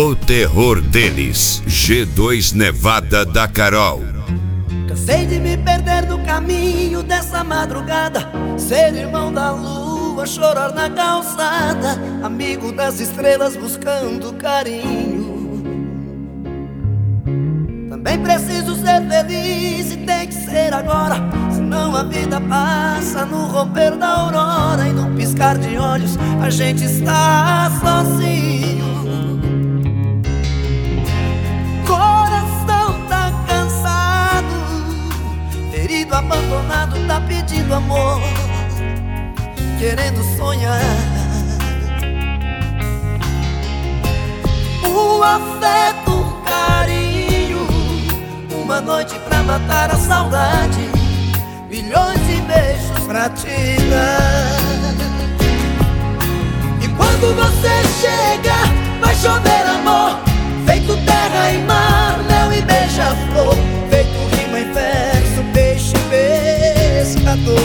O terror deles. G2 Nevada da Carol. Cansei de me perder no caminho dessa madrugada, ser irmão da lua, chorar na calçada, amigo das estrelas buscando carinho. Também preciso ser feliz e tem que ser agora, senão a vida passa no romper da aurora, e num piscar de olhos a gente está sozinho. Coração tá cansado, ferido, abandonado, tá pedindo amor, querendo sonhar. O afeto, o carinho, uma noite pra matar a saudade, milhões de beijos pra te dar. E quando você chega, vai chover amor, feito terra e mar, mel e beija-flor, feito rima em verso, peixe pescador.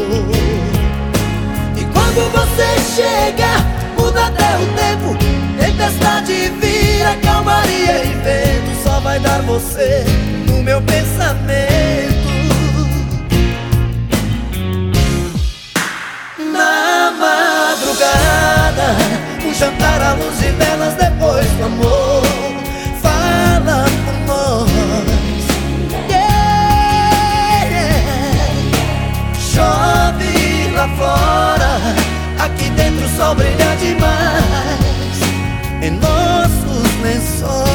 E quando você chega, muda até o tempo, tempestade vira calmaria e vento, só vai dar você no meu pensamento. Na madrugada, um jantar à luz de velas depois do amor, fala por nós, yeah. Chove lá fora, aqui dentro o sol brilha demais em nossos lençóis.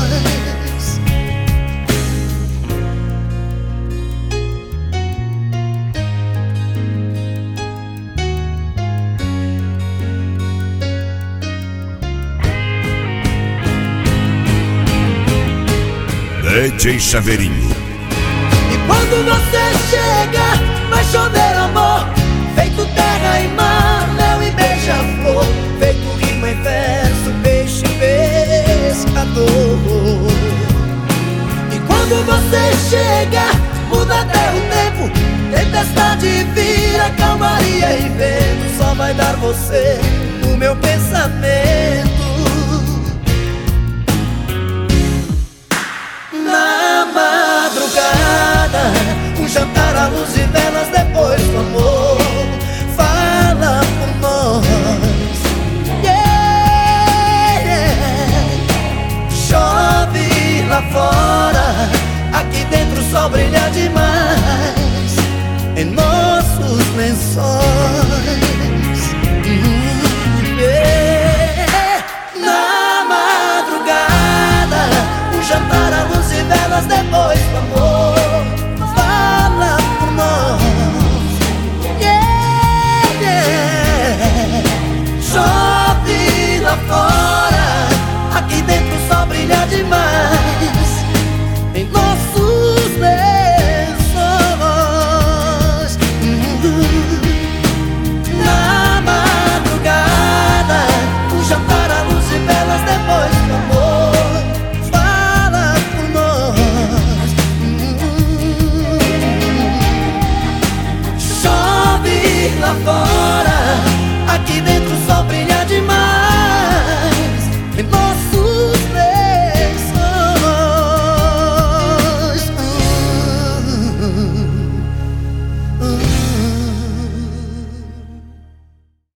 DJ Chaveirinho. E quando você chega, vai chover amor, feito terra e mar, mel e beija-flor, feito rima em verso, peixe pescador. E quando você chega, muda até o tempo, tempestade vira calmaria e vento, só vai dar você no meu pensamento. Na madrugada, um jantar à luz de velas depois do amor, fala por nós, yeah. Chove lá fora, aqui dentro o sol brilha